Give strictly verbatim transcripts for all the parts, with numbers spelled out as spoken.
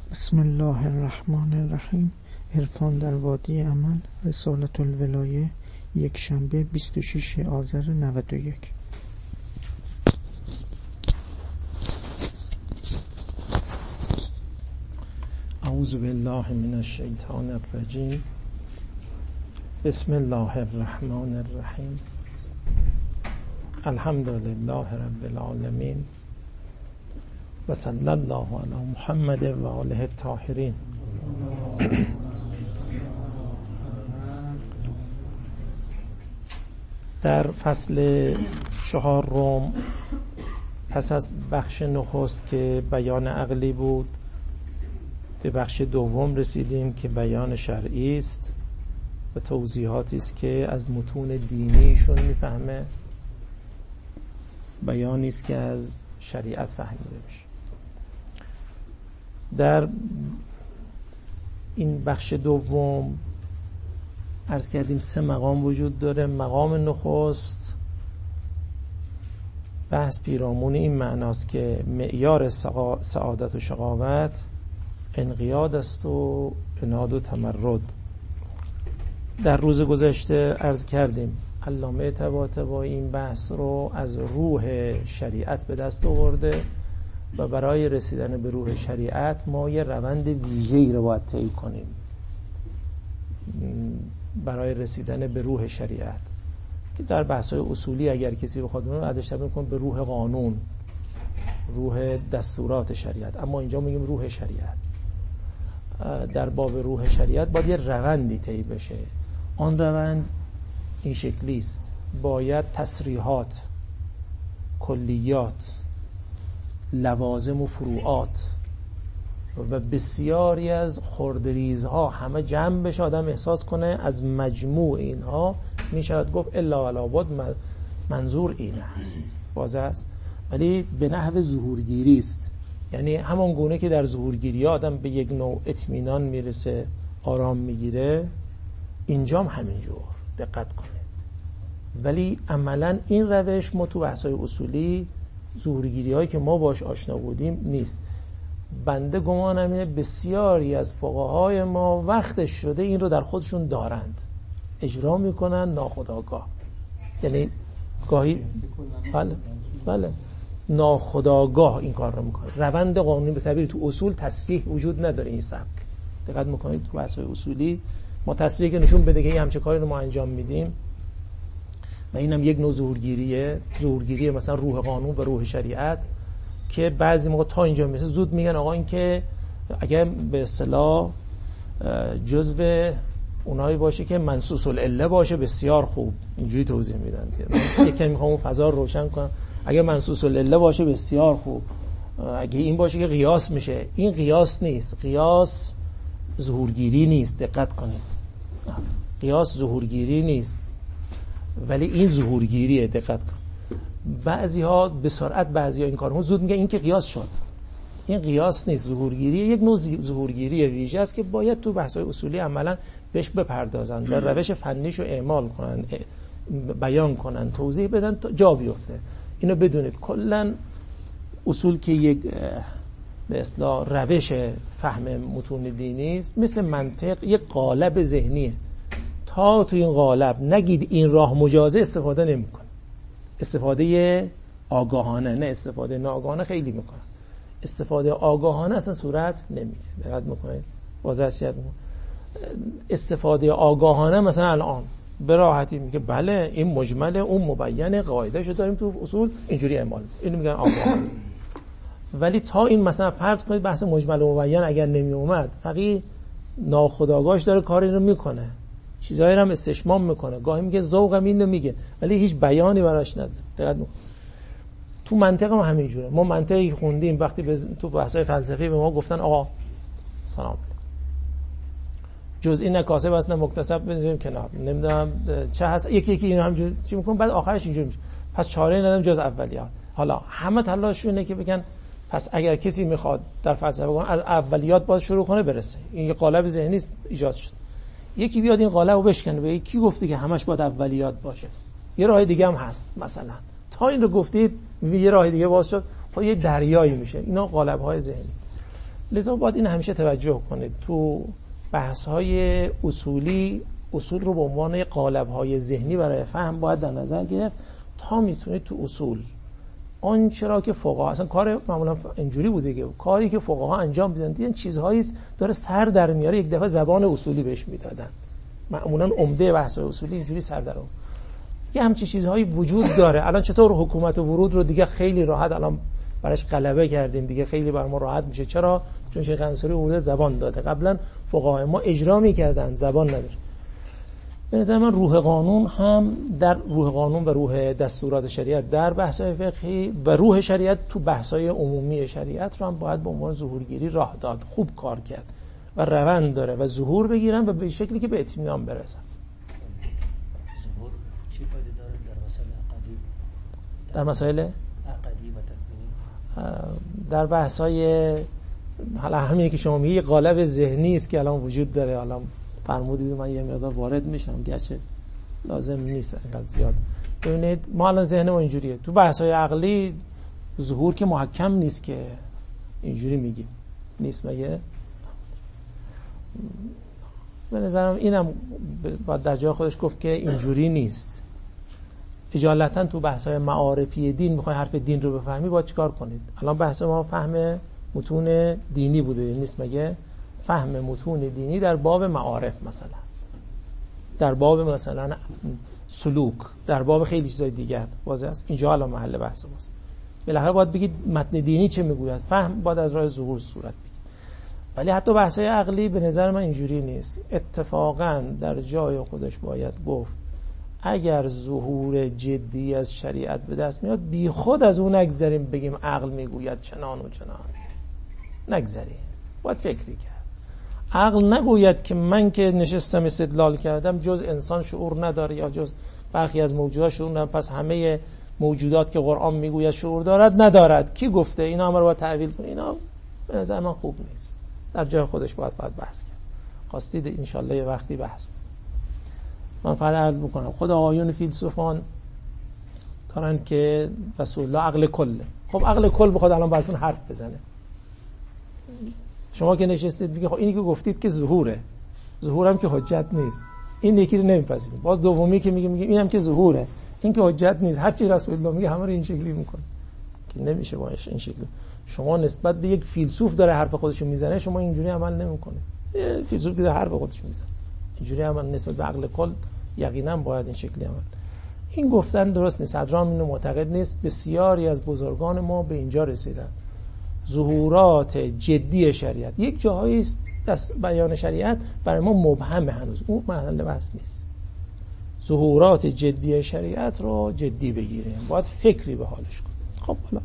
بسم الله الرحمن الرحیم. عرفان در وادی عمل، رسالت الولایه، یک شنبه بیست و شش آذر نود و یک. اعوذ بالله من الشیطان الرجیم. بسم الله الرحمن الرحیم. الحمد لله رب العالمین و صلی الله علی محمد و آله الطاهرین. در فصل چهارم پس از بخش نخست که بیان عقلی بود، به بخش دوم رسیدیم که بیان شرعی است و توضیحاتی است که از متون دینیشون میفهمه، بیانی است که از شریعت فهمیده بشه. در این بخش دوم عرض کردیم سه مقام وجود داره. مقام نخست بحث پیرامون این معناست که معیار سعادت و شقاوت انقیاد است و عناد و تمرد. در روز گذشته عرض کردیم علامه طباطبایی این بحث رو از روح شریعت به دست آورده و برای رسیدن به روح شریعت ما یه روند ویژه‌ای رو باید طی کنیم. برای رسیدن به روح شریعت که در بحث‌های اصولی اگر کسی بخواد اون رو ازش تعبیر کنه به روح قانون، روح دستورات شریعت، اما اینجا میگیم روح شریعت. در باب روح شریعت باید یه روندی طی بشه. آن روند این شکلی است: باید تصریحات، کلیات، لوازم و فروعات و بسیاری از خردریزها همه جمع بشه، آدم احساس کنه از مجموع اینها میشود گفت الا ولابد منظور این است، واضح است، ولی به نحو ظهورگیری است. یعنی همان گونه که در ظهورگیری آدم به یک نوع اطمینان میرسه، آرام میگیره، اینجام همینجور دقت کنه. ولی عملا این روش ما تو بحث‌های اصولی ظهورگیری هایی که ما باش آشنا بودیم نیست. بنده گمانم اینه بسیاری از فقهای ما وقتش شده این رو در خودشون دارند، اجرا میکنن ناخودآگاه. یعنی گاهی بله بله ناخودآگاه این کار رو میکنه. روند قانونی به تعبیر تو اصول تصریح وجود نداره این سبک. دقت میکنید تو بحث‌های اصولی ما تصریح که نشون بده که این همچه کاری رو ما انجام میدیم و اینم یک نوع ظهورگیریه. ظهورگیری مثلا روح قانون و روح شریعت که بعضی موقع تا اینجا میرسه زود میگن آقا این که اگر به اصطلاح جزء اونایی باشه که منصوص العله باشه بسیار خوب، اینجوری توضیح میدن که یک کمی میخوام اون فضا رو روشن کنم. اگر منصوص العله باشه بسیار خوب، اگه این باشه که قیاس میشه. این قیاس نیست، قیاس ظهورگیری نیست. دقت کنید، قیاس ظهورگیری نیست ولی این ظهورگیریه. دقت کن. بعضی ها به سرعت، بعضی ها این کارو زود میگن این که قیاس شد. این قیاس نیست، ظهورگیریه. یک نوع ظهورگیری ویژه است که باید تو بحث‌های اصولی عملا بهش بپردازن و روش فنیشو اعمال کنن، بیان کنن، توضیح بدن تا جا بیفته. اینو بدونید کلا اصول که یک به اصطلاح روش فهم متون دینی است، مثل منطق یک قالب ذهنیه. تا تو این قالب نگید این راه مجازه استفاده نمی‌کنه. استفاده آگاهانه، نه استفاده ناآگاهانه خیلی میکنن. استفاده آگاهانه اصلا صورت نمیگیره. دقت میکنید؟ واضح استفاده آگاهانه مثلا الان به راحتی میگه بله این مجمله، اون مبینه، قاعده‌شو داریم تو اصول اینجوری اعمال. اینو میگن آگاهانه. ولی تا این مثلا فرض کنید بحث مجمل و مبین اگر نمی اومد، فقط ناخودآگاهش داره کاری رو میکنه، چیزایی رو هم استشمام میکنه، گاهی میگه ذوقم اینو میگه ولی هیچ بیانی براش نداره. دقت میکنید تو منطق هم همینجوره. ما منطقی خوندیم وقتی به تو بحث‌های فلسفی به ما گفتن آقا سلام جزئی نه کاسب است نه مکتسب، بنذاریم کنار، نمیدونم چه هست، یکی یکی اینا همینجوری چی میکنن، بعد آخرش اینجوری میشه. پس چاره ندارم جز اولیات. حالا همه تلاششونه که بگن پس اگر کسی میخواد در فلسفه کنه از اولیات باز شروع کنه برسه. این یه قالب ذهنی ایجاد شد. یکی بیاد این قالب رو بشکنه بگه کی گفته که همش باید اولیات باشه؟ یه راه دیگه هم هست. مثلا تا این رو گفتید یه راه دیگه باز شد، خب یه دریایی میشه. اینا قالب‌های ذهنی. لذا باید این همیشه توجه کنید. تو بحث‌های اصولی اصول رو به عنوان قالب‌های ذهنی برای فهم باید در نظر گرفت تا میتونید تو اصول آنچه را که فقها اصلا کار معمولا اینجوری بوده که کاری که فقها انجام میدن دیدن چیزهایی داره سر در میاره، یک دفعه زبان اصولی بهش میدادن. معمولا عمده بحث‌های اصولی اینجوری سر در اون یه همچین چیزهایی وجود داره. الان چطور حکومت و ورود رو دیگه خیلی راحت الان براش غلبه کردیم، دیگه خیلی بر ما راحت میشه. چرا؟ چون شیخ انصاری ورود زبان داده. قبلا فقهای ما اجرا میکردن، زبان نداره. به نظر من روح قانون هم در روح قانون و روح دستورات شریعت در بحث‌های فقهی و روح شریعت تو بحث‌های عمومی شریعت رو هم باید به عنوان ظهورگیری راه داد. خوب کار کرد و روند داره و ظهور بگیرن و به شکلی که به اطمینان برسن. ظهور چی فایده داره در مسائل عقدی؟ در مسائل عقدی و تکوینی؟ در بحث‌های حالا همین که شما میگی قالب ذهنی است که الان وجود داره. الان فرمودید من یه مقدار وارد میشم، گرچه لازم نیست اینقدر زیاد. ببینید ما الان ذهن ما اینجوریه، تو بحث‌های عقلی ظهور که محکم نیست که اینجوری میگیم، نیست مگه؟ به نظرم اینم باید در جای خودش گفت که اینجوری نیست. اجالتا تو بحث‌های معارفی دین میخوای حرف دین رو بفهمی باید چیکار کنید؟ الان بحث ما فهم متون دینی بوده نیست مگه؟ فهم متون دینی در باب معارف، مثلا در باب مثلا سلوک، در باب خیلی چیزای دیگر واضح است. اینجا الان محل بحث ماست. بالاخره باید بگید متن دینی چه میگوید، فهم باید از راه ظهور صورت بگیره. ولی حتی بحث‌های عقلی به نظر من اینجوری نیست. اتفاقا در جای خودش باید گفت اگر ظهور جدی از شریعت به دست میاد بی خود از اون نگذریم بگیم عقل میگوید چنان و چنان، نگذریم، باید فکری کرد. عقل نگوید که من که نشستم استدلال کردم جز انسان شعور نداره یا جز برخی از موجودات شعور نداره، پس همه موجودات که قرآن میگوید شعور دارد ندارد. کی گفته؟ اینا همه رو باید تعویل کنید. اینا به نظر من خوب نیست. در جای خودش باید باید بحث کرد. خواستید انشالله یه وقتی بحث کنم. من فقط عرض میکنم خود آقایون فیلسوفان دارن که رسول الله عقل کله. خب عقل کل بخواد الان براتون حرف بزنه، شما که نشستید میگه خب اینی که گفتید که ظهوره، ظهورم که حجت نیست، این یکی رو نمیپذیریم. باز دومی که میگه میگه اینم که ظهوره، این که حجت نیست. هر چی رسول الله میگه همه رو این شکلی میکنه که نمیشه باش این شکلی. شما نسبت به یک فیلسوف داره حرف خودشو میزنه، شما اینجوری عمل نمیکنه. یه فیلسوف که داره حرف خودشو میزنه اینجوری عمل نسبت به عقل کل یقینا باید این شکلی عمل. این گفتن درست نیست. صدرام اینو معتقد نیست. بسیاری از بزرگان ما به اینجا رسیدن. ظهورات جدی شریعت یک جاهایی است دست بیان شریعت برای ما مبهمه، هنوز اون محل بحث نیست. ظهورات جدی شریعت رو جدی بگیریم، باید فکری به حالش کنیم. خب حالا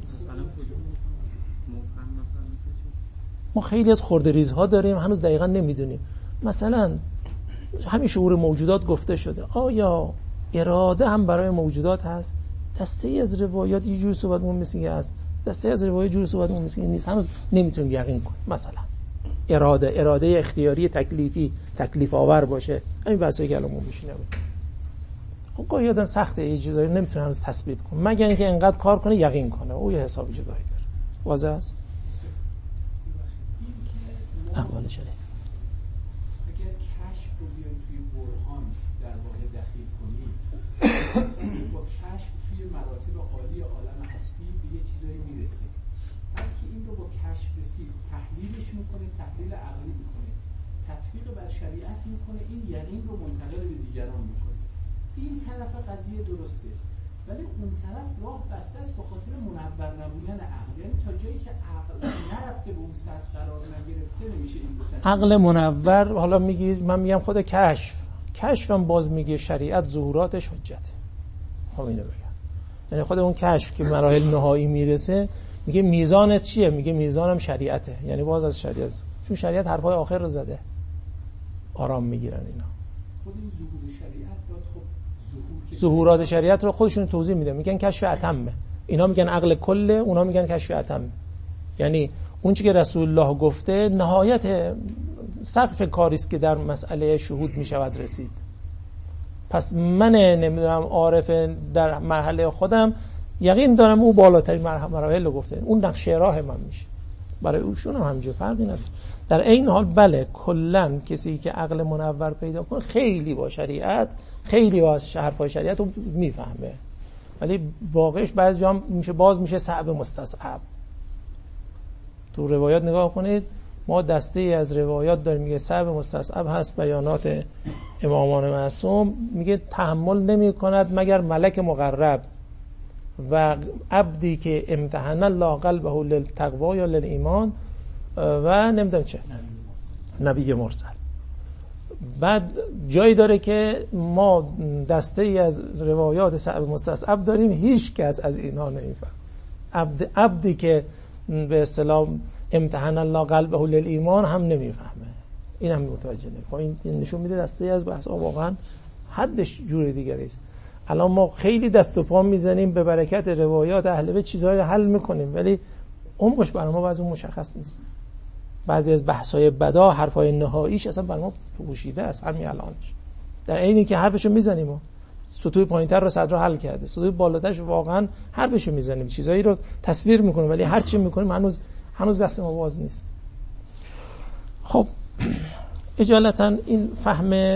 ما خیلی از خردریزها داریم هنوز دقیقا نمیدونیم. مثلا همین شعور موجودات گفته شده، آیا اراده هم برای موجودات هست؟ دسته ای از روایات یه جور صحبت مون مثل هست، دسته از روایات جور صحبت مون مثل نیست. هنوز نمیتونیم یقین کنیم. مثلا اراده اراده اختیاری تکلیفی تکلیف آور باشه، همین بحثایی که الان میشینه. خب گاهی آدم سخته یه چیزایی نمیتونه هنوز تثبیت کنه مگر اینکه انقدر کار کنه یقین کنه. او یه حساب جدایی داره. واضح است. احوال شده اگر کشف رو بیایم توی برهان در واقع دخیل کنیم، مثلا با کشف توی مراتب عالی عالم هستی به یه چیزایی میرسه. بلکه این رو با کشف رسید تحلیلش میکنه، تحلیل عقلی میکنه، تطبیق بر شریعت میکنه، این یقین رو منتقل به دیگران میکنه. این طرف قضیه درسته، ولی اون طرف راه بسته است به خاطر منور نبودن عقل. یعنی تا جایی که عقل نرفته به اون سطح قرار نگرفته نمیشه این رو تصدیق. عقل منور حالا میگی، من میگم خود کشف کشفم باز میگه شریعت ظهوراتش حجته. خب اینو بگم، یعنی خود اون کشف که مراحل نهایی میرسه میگه میزانت چیه؟ میگه میزانم شریعته. یعنی باز از شریعت، چون شریعت حرفای آخر رو زده، آرام میگیرن اینا. خود این ظهور شریعت داد. خب ظهورات شریعت رو خودشون توضیح میدن، میگن کشف اتمه. اینا میگن عقل کله، اونا میگن کشف اتمه. یعنی اون چیزی که رسول الله گفته نهایت سقف کاری است که در مسئله شهود میشود رسید. پس من نمیدونم عارف در مرحله خودم یقین دارم او بالاترین مراحل رو گفته، اون نقشه راه من میشه. برای اوشون هم همینجور فرقی نداره. در این حال بله کلا کسی که عقل منور پیدا کنه خیلی با شریعت خیلی با حرفای شریعت رو میفهمه، ولی واقعش بعضی جا میشه باز میشه صعب مستصعب. تو روایات نگاه کنید، ما دسته ای از روایات داریم میگه صعب مستصعب هست. بیانات امامان معصوم میگه تحمل نمی کند مگر ملک مقرب و عبدی که امتحن الله قلبه للتقوا یا للایمان و نمیدونم چه نبی مرسل. بعد جایی داره که ما دسته ای از روایات صعب مستصعب داریم هیچ کس از اینها نمیفهم. عبد عبدی که به اصطلاح امتحان الله قلبه للایمان هم نمیفهمه، این هم متوجه نمیشه. این نشون میده دسته ای از بحث ها واقعا حدش جور دیگری است. الان ما خیلی دست و پا میزنیم به برکت روایات اهل بیت چیزهای حل میکنیم، ولی عمقش برای ما بعضی مشخص نیست. بعضی از بحث‌های بدا حرفای نهاییش اصلا برای ما پوشیده است همین الانش. در عینی که حرفشو میزنیم و سطوح پایینتر رو صدر حل کرده، سطوح بالاترش واقعا حرفشو میزنیم، چیزایی رو تصویر میکنیم، ولی هر چی میکنیم هنوز هنوز دست ما باز نیست. خب اجالتا این فهم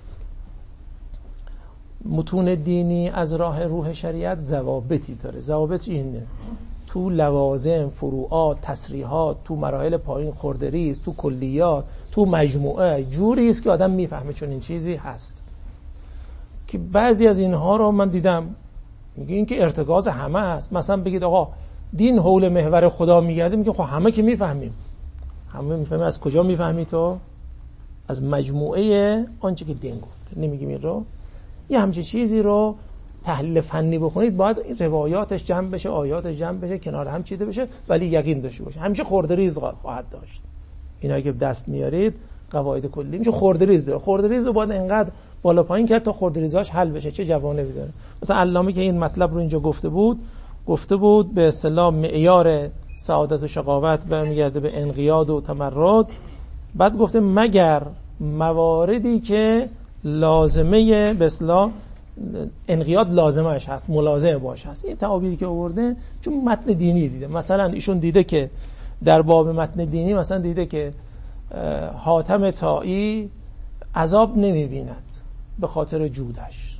متون دینی از راه روح شریعت ضوابطی داره. ضوابط اینه: تو لوازم، فروعات، تصریحات، تو مراحل پایین خردریز، تو کلیات، تو مجموعه جوری است که آدم میفهمه چون این چیزی هست. که بعضی از اینها رو من دیدم میگه این که ارتکاز همه است. مثلا بگید آقا دین حول محور خدا میگرده، میگه خب همه که میفهمیم. همه میفهمیم. از کجا میفهمی تو؟ از مجموعه آنچه که دین گفته. نمیگیم این رو؟ یه همچین چیزی رو تحلیل فنی بکنید باید روایاتش جمع بشه، آیاتش جمع بشه، کنار هم چیده بشه، ولی یقین داشته باشه. همیشه خردریز خواهد داشت. اینا که دست میارید قواعد کلی میشه خردریز داره. خردریز رو باید انقدر بالا پایین کرد تا خردریزاش حل بشه. چه جوانبی داره. مثلا علامه که این مطلب رو اینجا گفته بود گفته بود به اصطلاح معیار سعادت و شقاوت برمیگرده به انقیاد و تمرد. بعد گفته مگر مواردی که لازمه به اصطلاح انقیاد لازمش هست، ملازمه باش هست. این تعابیری که آورده چون متن دینی دیده. مثلا ایشون دیده که در باب متن دینی مثلا دیده که حاتم طایی عذاب نمیبیند به خاطر جودش،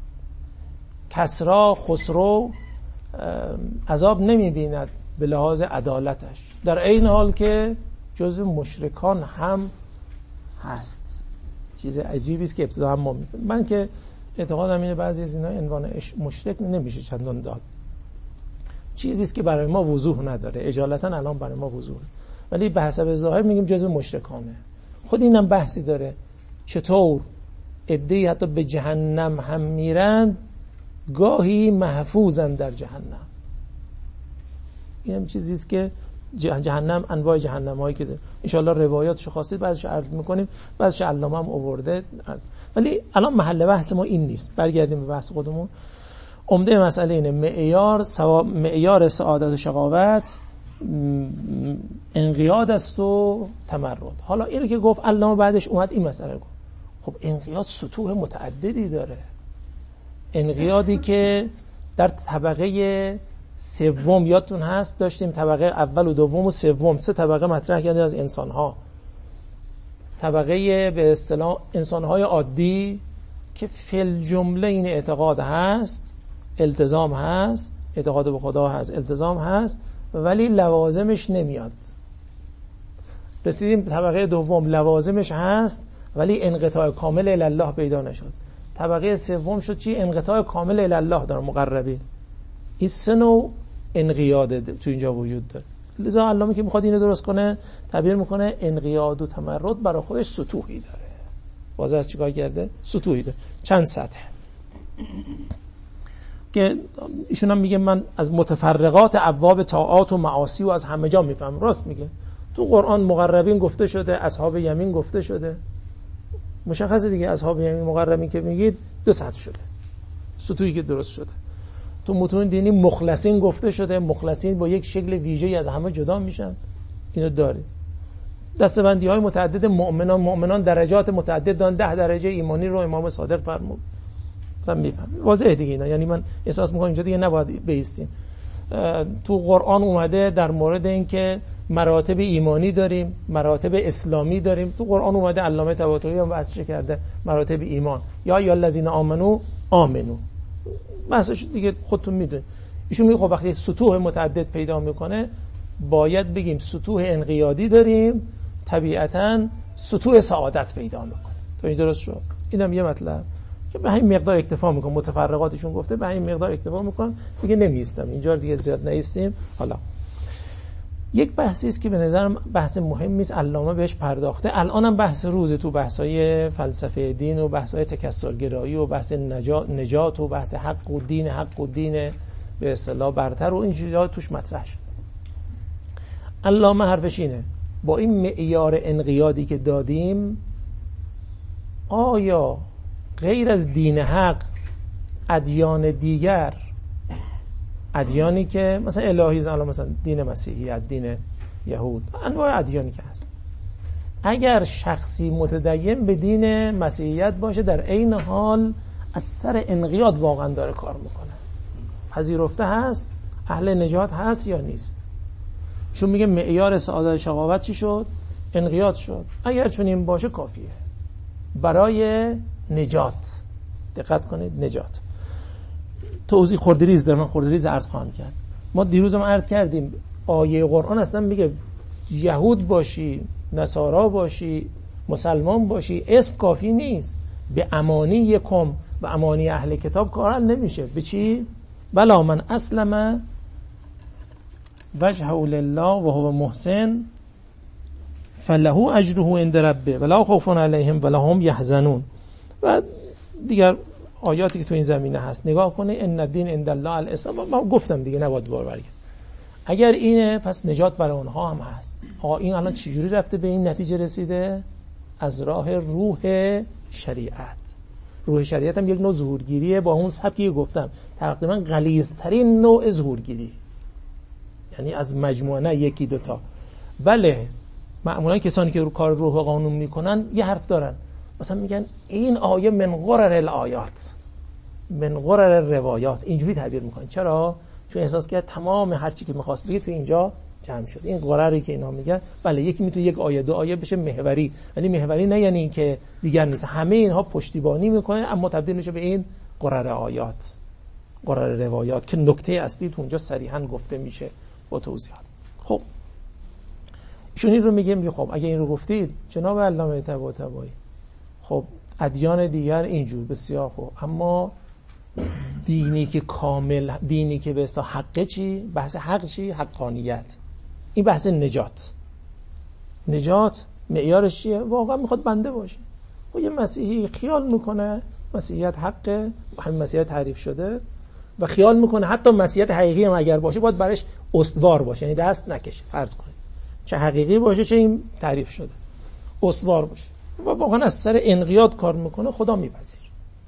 کسرا خسرو عذاب نمیبیند به لحاظ عدالتش، در این حال که جزو مشرکان هم هست. چیز عجیبی است که ابتدا هم ما می‌فهمیم. من که اعتقادم اینه بعضی از اینا عنوان مشرک نمیشه چندان داد. چیزی است که برای ما وضوح نداره. اجالتا الان برای ما وضوحه، ولی به حسب ظاهر میگیم جزو مشرکانه. خود اینم بحثی داره چطور عده‌ای حتی به جهنم هم میرن گاهی محفوظن در جهنم. اینم چیزی است که جهنم انواع جهنم‌هایی که ان شاءالله روایاتش خواستید بعضیش عرض می‌کنیم، بعضیش علامه هم آورده، ولی الان محل بحث ما این نیست. برگردیم به بحث خودمون. عمده مسئله اینه معیار سوا... معیار سعادت و شقاوت انقیاد است و تمرد. حالا اینو که گفت علامه بعدش اومد این مسئله گفت خب انقیاد سطوح متعددی داره. انقیادی که در طبقه سوم یادتون هست داشتیم طبقه اول و دوم و سوم سه طبقه مطرح کردیم از انسان‌ها. طبقه به اصطلاح انسان‌های عادی که فی الجمله این اعتقاد هست، التزام هست، اعتقاد به خدا هست، التزام هست، ولی لوازمش نمیاد. رسیدیم طبقه دوم لوازمش هست ولی انقطاع کامل الی الله پیدا نشد. طبقه سوم شد چی؟ انقطاع کامل الی الله داره مقربین. این سه نوع انقیاد تو اینجا وجود داره. لذا علامه که میخواد اینو درست کنه تعبیر میکنه انقیاد و تمرد برای خودش سطوحی داره. واضح از چیکار کرده؟ سطوحی داره، چند سطح. که ایشون هم میگه من از متفرقات ابواب طاعات و معاصی و از همه جا میفهم. راست میگه. تو قرآن مقربین گفته شده، اصحاب یمین گفته شده. مشخصه دیگه اصحاب یمین مقربین که میگید دو سطح شده. سطوحی که درست شده. تو متون دینی مخلصین گفته شده. مخلصین با یک شکل ویژه‌ای از همه جدا میشن. اینو داره. دسته‌بندی های متعدد مؤمنان مؤمنان درجات متعدد دارن. ده درجه ایمانی رو امام صادق فرمود. من میفهم. واضحه دیگه اینا. یعنی من احساس میکنم اینجا دیگه نباید بیستیم. تو قرآن اومده در مورد اینکه مراتب ایمانی داریم، مراتب اسلامی داریم. تو قرآن اومده، علامه طباطبایی هم بحثش کرده مراتب ایمان. یا یا الذین آمنو آمنو، بحثش دیگه خودتون میدونید. ایشون میگه خب وقتی سطوح متعدد پیدا میکنه باید بگیم سطوح انقیادی داریم، طبیعتاً سطوح سعادت پیدا میکنه. تو این درست شد؟ اینم یه مطلب که به همین مقدار اکتفا میکنم. متفرقاتشون گفته به همین مقدار اکتفا میکنم، دیگه نمیستم اینجا دیگه زیاد نیستیم. حالا یک بحثی است که به نظرم بحث مهمی است، علامه بهش پرداخته. الانم بحث روزه تو بحث‌های فلسفه دین و بحث‌های تکثرگرایی و بحث نجات, نجات و بحث حق و دین، حق و دین به اصطلاح برتر و این چیزا توش مطرح شد. علامه حرفش اینه، با این معیار انقیادی که دادیم، آیا غیر از دین حق ادیان دیگر، ادیانی که مثلا الهیزم، مثلا دین مسیحیت، دین یهود، انواع ادیانی که هست، اگر شخصی متدین به دین مسیحیت باشه در عین حال از سر انقیاد واقعا داره کار میکنه، پذیرفته هست، اهل نجات هست یا نیست؟ چون میگه معیار سعادت شقاوت چی شد؟ انقیاد شد. اگر چون این باشه کافیه برای نجات. دقت کنید، نجات. توضیح خردریز دارم، من خردریز عرض خواهم کرد. ما دیروز هم عرض کردیم آیه قرآن اصلا میگه یهود باشی، نصارا باشی، مسلمان باشی، اسم کافی نیست. به امانی یکم، به امانی اهل کتاب کار نمیشه. به چی؟ بلا من اسلم وجهه لله و هو محسن فله اجره عند ربه ولا خوف علیهم ولا هم یحزنون. و دیگر آیاتی که تو این زمینه هست نگاه کنه. ان الدین عند الله الاسلام. ما گفتم دیگه نباید دوباره برگردم. اگر اینه پس نجات برای اونها هم هست. آقا این الان چجوری رفته به این نتیجه رسیده؟ از راه روح شریعت. روح شریعت هم یک نوع ظهورگیریه، با اون سبکی گفتم تقریبا غلیظترین نوع ظهورگیری، یعنی از مجموعه، نه یکی دوتا. بله معمولا کسانی که رو کار روح و قانون میکنن یه حرف دارن، مثلا میگن این آیه من غرر الآیات، من غرر روایات، اینجوری تعبیر میکنن. چرا؟ چون احساس کرد تمام هر چی که میخواست بگه تو اینجا جمع شد. این غرری که اینا میگن، بله یکی میتونه یک آیه دو آیه بشه محوری، ولی محوری نه یعنی این که دیگر نیست، همه اینها پشتیبانی میکنه اما تبدیل میشه به این غرر آیات، غرر روایات که نکته اصلی تو اونجا صریحا گفته میشه با توضیحات. خب ایشون این رو میگه، میگه خب اگه این رو گفتید جناب علامه طباطبایی، خب ادیان دیگر اینجور بسیار خوب، اما دینی که کامل، دینی که به اصطلاح حقه چی؟ بحث حق چی؟ حقانیت. این بحث نجات. نجات معیارش چیه؟ واقعا میخواد بنده باشه. و یه مسیحی خیال میکنه مسیحیت حقه، همین مسیحیت تعریف شده، و خیال میکنه حتی مسیحیت حقیقی هم اگر باشه باید برش استوار باشه، یعنی دست نکشه. فرض کنید چه حقیقی باشه چه این تعریف شده، استوار باشه و واقعا از سر انقیاد کار میکنه، خدا میپذیره،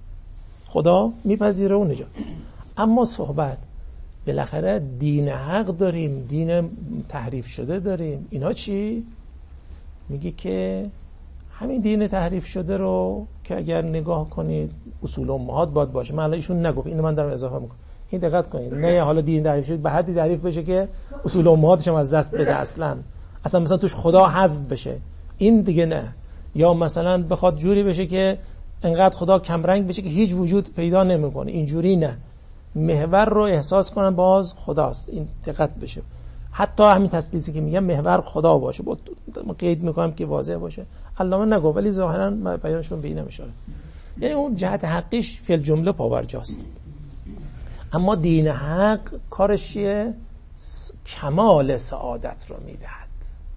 خدا میپذیره و نجات. اما صحبت بالاخره دین حق داریم، دین تحریف شده داریم، اینا چی؟ میگه که همین دین تحریف شده رو که اگر نگاه کنید اصول امهات باید باشه. من ایشون نگفت، اینو من دارم اضافه میکنم، این دقت کنید. نه حالا دین تحریف شده به حدی تعریف بشه که اصول امهاتش هم از دست بده، اصلا اصلا مثلا توش خدا حذف بشه، این دیگه نه. یا مثلا بخواد جوری بشه که انقدر خدا کمرنگ بشه که هیچ وجود پیدا نمیکنه، اینجوری نه. محور رو احساس کنن باز خداست، این دقت بشه. حتی همین تسلیسی که میگم محور خدا باشه، با قید میکنم که واضح باشه. علامه نگفت ولی ظاهرا بیانشون به این اشاره، یعنی اون جهت حقیش فی الجمله پاورجاست. اما دین حق کارش چیه؟ کمال سعادت رو میدهد.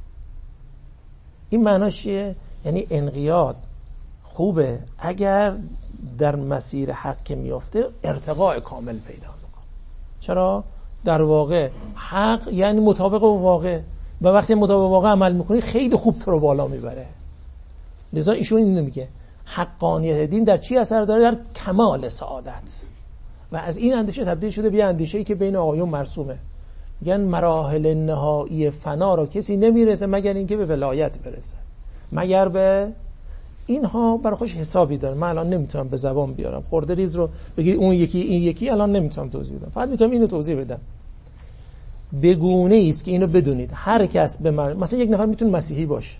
این معناش چیه؟ یعنی انقیاد خوبه اگر در مسیر حق که میافته ارتقاء کامل پیدا میکنه. چرا؟ در واقع حق یعنی مطابق با واقع، و وقتی مطابق با واقع عمل میکنی خیلی خوب تو رو بالا میبره. لذا ایشون اینو میگه حقانیت دین در چی اثر داره؟ در کمال سعادت. و از این اندیشه تبدیل شده به اندیشه‌ای که بین آقایون مرسومه. میگن مراحل نهایی فنا رو کسی نمیرسه مگر اینکه به ولایت برسه، مگر به اینها برای خوش حسابی داره. من الان نمیتونم به زبان بیارم خورده ریز رو بگید اون یکی این یکی، الان نمیتونم توضیح بدم، فقط میتونم اینو توضیح بدم. به گونه‌ای است که اینو بدونید هر کس به مر... مثلا یک نفر میتونه مسیحی باشه،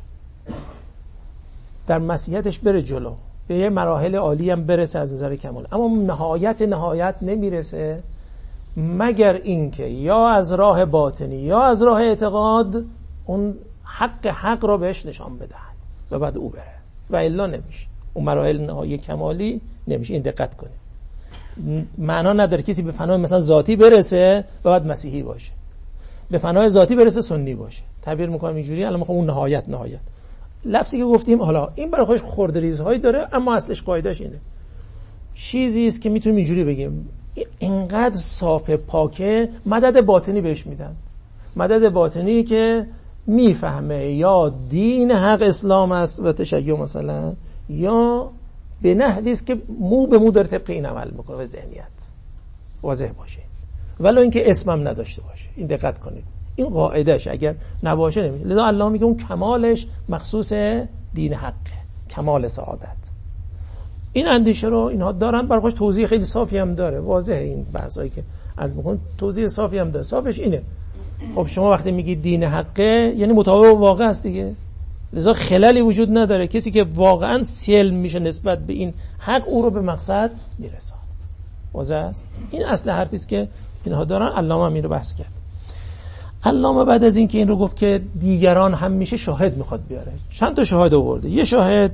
در مسیحیتش بره جلو، به یه مراحل عالی هم برسه از نظر کمال، اما نهایت نهایت نمیرسه مگر اینکه یا از راه باطنی یا از راه اعتقاد اون حق حق رو بهش نشان بدهن و بعد او بره، و الا نمیشه. اون مراحل نهایی کمالی نمیشه. این دقت کنید، معنا نداره کسی به فنای مثلا ذاتی برسه و بعد مسیحی باشه، به فنای ذاتی برسه سنی باشه. تعبیر میکنم اینجوری. الان میخوام اون نهایت نهایت لفظی که گفتیم حالا این برای خودش خردریزهایی داره، اما اصلش قاعدهش اینه، چیزی است که میتونیم اینجوری بگیم اینقدر صاف پاکه، مدد باطنی بهش میدن، مدد باطنی که میفهمه یا دین حق اسلام است و تشیع مثلا، یا به نحوی است که مو به مو داره طبق این عمل میکنه و ذهنیت واضح باشه، ولو اینکه اسمم نداشته باشه. این دقت کنید، این قاعدهش اگر نباشه نمیشه. لذا الله میگه اون کمالش مخصوص دین حقه، کمال سعادت. این اندیشه رو اینها دارن، برای خودش توضیح خیلی صافی هم داره، واضحه این بحثایی که عرض می‌کنم توضیح صافی هم داره. صافش اینه خب شما وقتی میگید دین حقه یعنی مطابق واقع است دیگه، لذا خلالی وجود نداره. کسی که واقعا سلم میشه نسبت به این حق او رو به مقصد میرسونه. واضح است. این اصل حرفی است که اینها دارن. علامه هم این رو بحث کرد. علامه بعد از این که این رو گفت که دیگران هم میشه شاهد میخواد بیاره، چند تا شاهد آورده. یه شاهد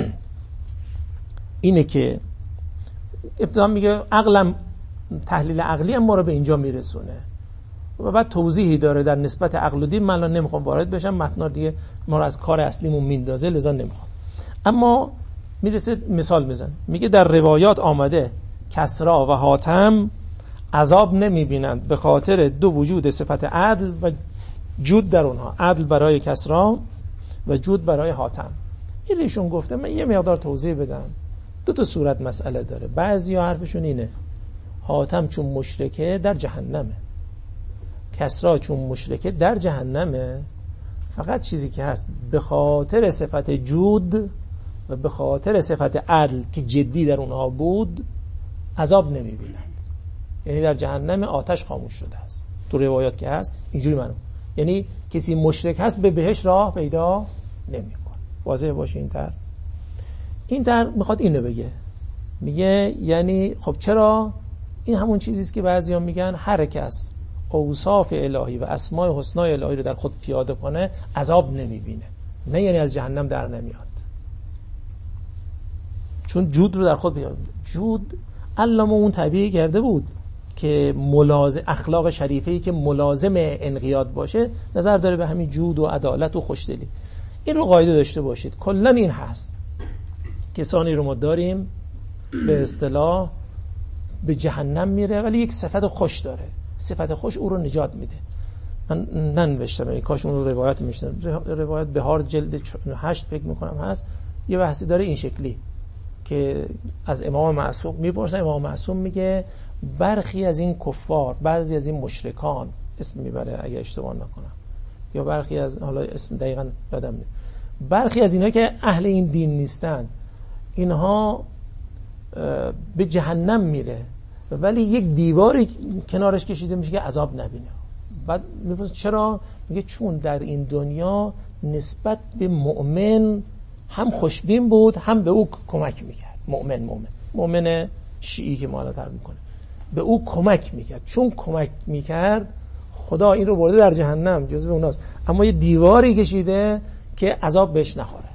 اینه که ابتدا میگه عقلم، تحلیل عقلی هم ما رو به اینجا میرسونه و بعد توضیحی داره در نسبت عقل و دین. من الان نمیخوام وارد بشم، متن دیگه ما رو از کار اصلیمون میندازه، لذا نمیخوام. اما میرسه مثال میزن، میگه در روایات آمده کسرا و حاتم عذاب نمیبینند به خاطر دو وجود صفت عدل و جود در اونها، عدل برای کسرا و جود برای حاتم. این ایشون گفته. من یه مقدار توضیح بدم. دو تا صورت مسئله داره. بعضیا حرفشون اینه حاتم چون مشرکه در جهنمه، کسرا چون مشرکه در جهنمه، فقط چیزی که هست به خاطر صفت جود و به خاطر صفت عدل که جدی در اونها بود عذاب نمیبینند. یعنی در جهنم آتش خاموش شده است. تو روایات که هست اینجوری منو، یعنی کسی مشرک هست به بهش راه پیدا نمیکنه. واضح باشه این تر. این تر میخواد اینو بگه، میگه یعنی خب چرا؟ این همون چیزی است که بعضیا میگن هر کس اوصاف الهی و اسماء حسنای الهی رو در خود پیاده کنه عذاب نمیبینه. نه یعنی از جهنم در نمیاد، چون جود رو در خود پیاده. جود علامه اون طبیعی کرده بود که ملازم اخلاق شریفه‌ای که ملازم انقیاد باشه، نظر داره به همین جود و عدالت و خوشدلی. این رو قاعده داشته باشید. کلا این هست کسانی رو ما داریم به اصطلاح به جهنم میره ولی یک صفت خوش داره، صفت خوش او رو نجات میده. من ننوشتم این کاش اون رو روایت میشتم، روایت بهار جلد هشت فکر میکنم هست، یه بحثی داره این شکلی که از امام معصوم میپرسن. امام معصوم میگه برخی از این کفار، بعضی از این مشرکان، اسم میبره اگه اشتباه نکنم، یا برخی از، حالا اسم دقیقاً یادم نیست، برخی از اینا که اهل این دین نیستن اینها به جهنم میره ولی یک دیواری کنارش کشیده میشه که عذاب نبینه. بعد میپرسن چرا؟ میگه چون در این دنیا نسبت به مؤمن هم خوشبین بود هم به او کمک میکرد. مؤمن مؤمن مؤمن شیعی که ما تر میکنه به او کمک میکرد، چون کمک میکرد خدا این رو برده در جهنم، جزو اوناست، اما یه دیواری کشیده که عذاب بهش نخوره.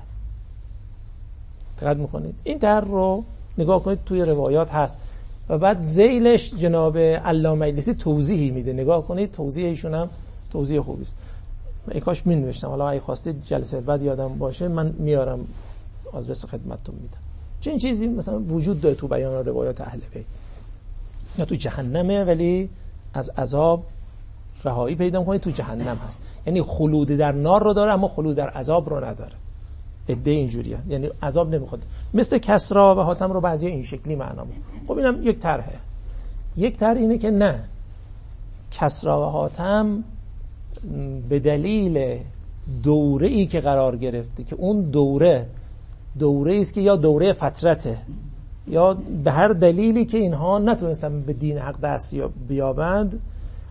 دقت میکنید این در رو نگاه کنید، توی روایات هست و بعد ذیلش جناب علامه مجلسی توضیحی میده. نگاه کنید توضیح ایشون هم توضیح خوبی است. ای کاش می نوشتم، حالا اگه خواستید جلسه بعد یادم باشه من میارم آدرس خدمتتون میدم. چه این چیزی مثلا وجود داره تو بیان روایات اهل بیت، یا تو جهنمه ولی از عذاب رهایی پیدا کنید تو جهنم هست، یعنی خلود در نار رو داره اما خلود در عذاب رو نداره. عده اینجوریه، یعنی عذاب نمیخواد. مثل کسرا و حاتم رو بعضی این شکلی معنا میکنه. خب اینم یک طرحه. یک طرح اینه که نه، کسرا و حاتم به دلیل دوره‌ای که قرار گرفته که اون دوره دوره است که یا دوره فترته یا به هر دلیلی که اینها نتونستن به دین حق دست بیابند،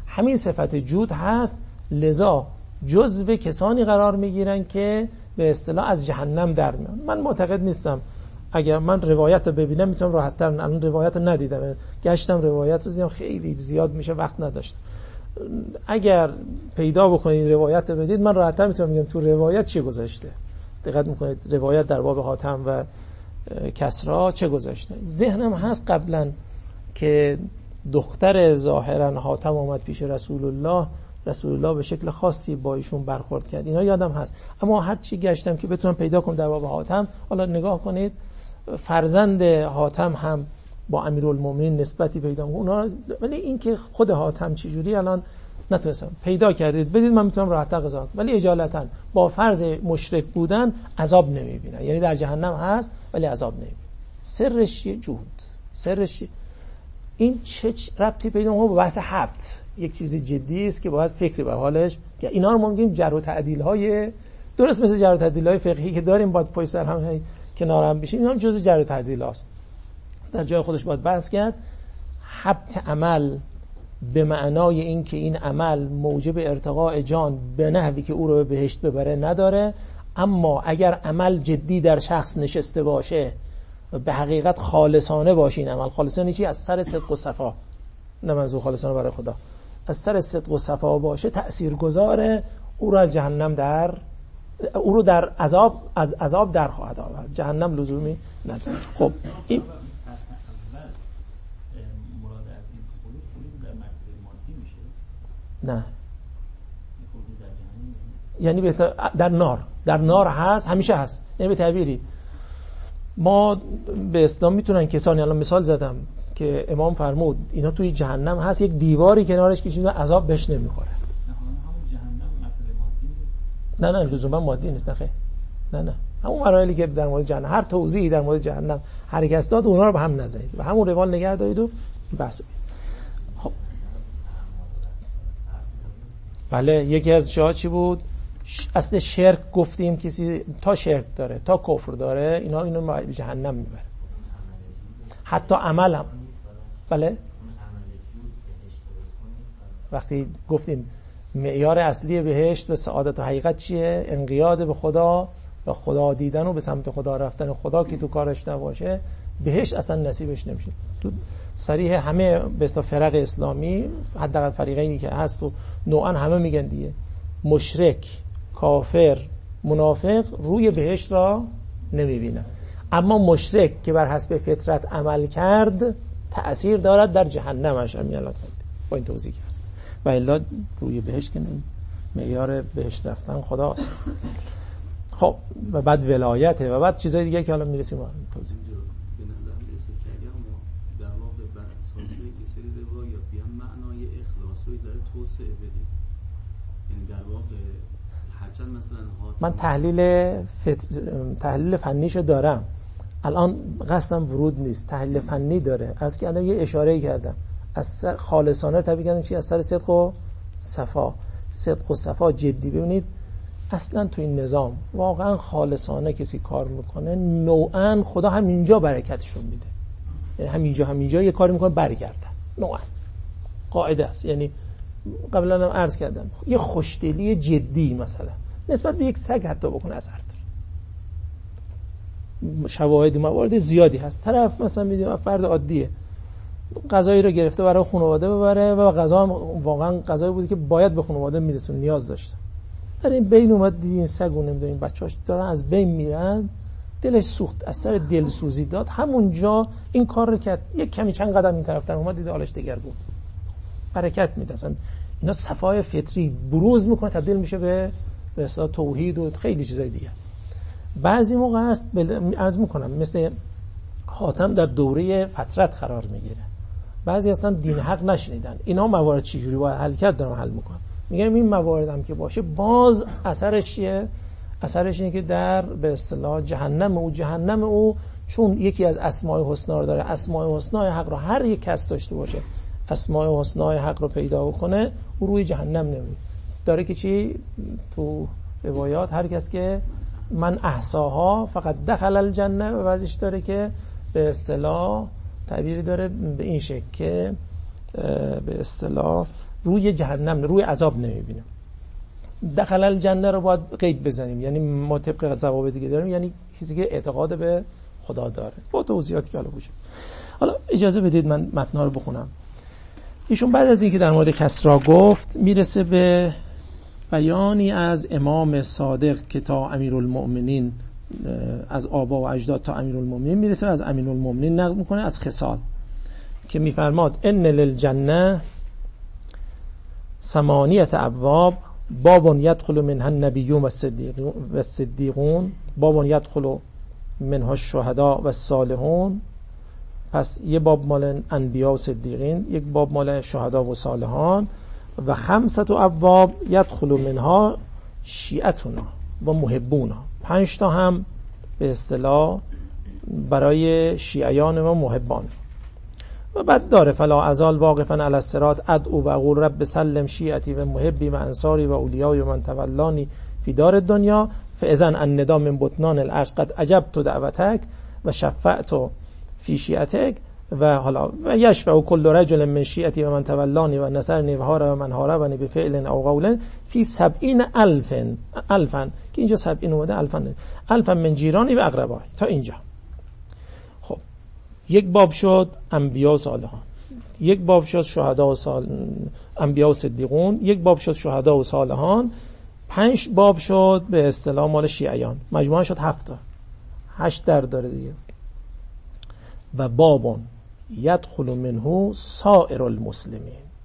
همین صفت جود هست، لذا جزو کسانی قرار میگیرن که به اصطلاح از جهنم در میان. من معتقد نیستم، اگر من روایت رو ببینم میتونم راحت‌تر، الان روایت رو ندیدم، گشتم روایت رو دیدم خیلی زیاد میشه، وقت نداشتم. اگر پیدا بکنید روایت رو بدید من راحت‌تر میتونم بگم تو روایت چی گذاشته. دقت میکنید روایت در باب حاتم و کسرا چه گذاشته. ذهنم هست قبلا که دختر ظاهرا حاتم اومد پیش رسول الله، رسول الله به شکل خاصی با ایشون برخورد کرد، اینا یادم هست. اما هر چی گشتم که بتونم پیدا کنم در باب حاتم، حالا نگاه کنید فرزند حاتم هم با امیرالمومنین نسبتی پیدا کنم اونا، ولی این که خود حاتم چه جوری الان نتونستم پیدا کردید بدید من میتونم راحت‌تر قضاوت، ولی اجالتا با فرض مشرک بودن عذاب نمیبینن، یعنی در جهنم هست ولی عذاب نمیبینن. سرش چیه؟ جهود. سرش چیه؟ این چه ربطی پیدا می‌کنه با بحث حبت؟ یک چیز جدی است که باید فکری به حالش، که اینا رو ممکن جر و تعدیل‌های درست مثل جر و تعدیل‌های فقهی که داریم باید پشت سر هم کنار هم بشیم، اینا جزء جر و تعدیل‌هاست، در جای خودش باید بحث کرد. حبت عمل به معنای این که این عمل موجب ارتقاء جان به نحوی که او رو به بهشت ببره نداره، اما اگر عمل جدی در شخص نشسته باشه، به حقیقت خالصانه باشه، این عمل خالصانه چی؟ از سر صدق و صفا، نه منظور خالصانه برای خدا، از سر صدق و صفا باشه، تأثیرگذاره، او رو از جهنم در او رو در عذاب از عذاب در خواهد آورد، جهنم لزومی نداره. خب این نه، یعنی بهتر در نار، در نار هست، همیشه هست. یعنی به تعبیری ما به اسلام میتونن کسانی، الان مثال زدم که امام فرمود اینا توی جهنم هست، یک دیواری کنارش کشیدن عذاب بهش نمیخوره. نه نه لزوما مادی نیست، نه خیر، نه نه همون مراحلی که در مورد جهنم، هر توضیحی در مورد جهنم هر کس داد اونا رو به هم نزنید و همون روال نگه دارید و بحث. خب بله، یکی از جاها چی بود؟ اصل شرک گفتیم کسی تا شرک داره تا کفر داره اینا اینو به جهنم میبره. حتی عمل هم بله، وقتی گفتیم معیار اصلی بهشت و سعادت و حقیقت چیه؟ انقیاد به خدا و خدا دیدن و به سمت خدا رفتن. خدا که تو کارش نباشه بهشت اصلا نصیبش نمیشه. تو صریح همه به اصطلاح فرق اسلامی، حداقل فریقینی که هست و نوعا همه میگن دیگه، مشرک، کافر، منافق روی بهشت را نمیبینن، اما مشرک که بر حسب فطرت عمل کرد تأثیر دارد در جهنمش هم یالات با این توضیح کرد. و الا روی بهشت که معیار بهشت رفتن خداست. خب و بعد ولایته و بعد چیزای دیگه که حالا میرسیم توضیح. به نظر میرسه که اگر ما در واقع بر اساس یک سری روایات بیان معنای اخلاص رو ذره توسعه بدیم، یعنی در واقع هرچند مثلا من تحلیل فت... تحلیل فنیشو دارم الان، قصدم ورود نیست، تحلیل فنی داره. از که الان یه اشاره کردم از سر خالصانه طبیعی کردم چی؟ از سر صدق و صفا. صدق و صفا جدی ببینید اصلا تو این نظام واقعا خالصانه کسی کار میکنه نوعا خدا همینجا برکتشون میده، یعنی همینجا همینجا یه کاری میکنه برگردن، نوعا قاعده است. یعنی قبلا هم عرض کردم یه خوشدلی جدی مثلا نسبت به یک سگ حتی بکنه اثر داره. شواهد موارد زیادی هست. طرف مثلا میدونم فرد عادیه غذایی رو گرفته برای خانواده ببره و غذا هم واقعا غذایی بودی که باید به خانواده میرسون، نیاز داشته. در این بین اومد دید این سگو نمیدونم این بچه‌اش دارن از بین میرن، دلش سوخت، از سر دلسوزی داد همونجا این کار رو کرد. یک کمی چند قدم این طرفتر اومد دید حالش دگرگون، برکت میده. اصلا اینا صفای فطری بروز میکنه، تبدیل میشه به به اصطلاح توحید و خیلی چیزای دیگه. بعضی موقع است عرض میکنم مثل حاتم در دوره فترت قرار میگیره، بعضی اصلا دین حق نشنیدن. اینا موارد چجوری باید حل کرد دارم حل میکنم. میگم این موارد هم که باشه باز اثرش چیه؟ اثرش اینه که در به اصطلاح جهنم او جهنم او چون یکی از اسماء حسنا رو داره، اسماء حسنا حق رو هر یک کس داشته باشه، اسماء حسنا حق رو پیدا بکنه او روی جهنم نمیره. داره که چی تو روایات هر کس که من احصاها فقط دخل الجنه، و بعضیش داره که به اصطلاح تعبیری داره به این شکل که به اصطلاح روی جهنم، روی عذاب نمیبینیم. دخل الجنه رو باید قید بزنیم، یعنی ما طبق ضوابط دیگه داریم، یعنی کسی که اعتقاد به خدا داره، با توضیحاتی که حالا بوشه. حالا اجازه بدید من متن رو بخونم. ایشون بعد از اینکه در مورد کسری گفت میرسه به بیانی از امام صادق که تا امیرالمؤمنین، از آبا و اجداد تا امیرالمؤمنین میرسه، از امیرالمؤمنین نقل میکنه از خصال که میفرماد ان للجنه ثمانیة ابواب باب یدخل منها النبیون و الصدیقون باب یدخل منها الشهداء و الصالحون. پس یه باب مال انبیا و صدیقین، یک باب مال شهدا و صالحان، و خمسة ابواب یدخل منها شیعتنا و محبونا. پنج تا هم به اصطلاح برای شیعیان و محبان. و بعد داره فلا ازال واقفا علی الصراط ادعو و اقول رب سلم شیعتی و محبی و انصاری و اولیای و من تولانی فی دار الدنیا فاذا النداء من بطنان العرش قد اجبت دعوتک و شفعت فی شیعتک و حالا و یشفع کل رجل من شیعتی و من تولانی و نصرنی و هار و من هاربنی بفعل او قول فی سبعین الفن الفن که اینجا سبعین اومده، الفن الفن من جیرانی و اقربای تا اینجا. خب یک باب شد انبیا و صالحان، یک باب شد شهدا و سال انبیا و صدیقون، یک باب شد شهدا و صالحان، پنج باب شد به اصطلاح مال شیعیان، مجموعا شد هفت، هشت در داره دیگه. و بابون یدخل منه سائر المسلمین،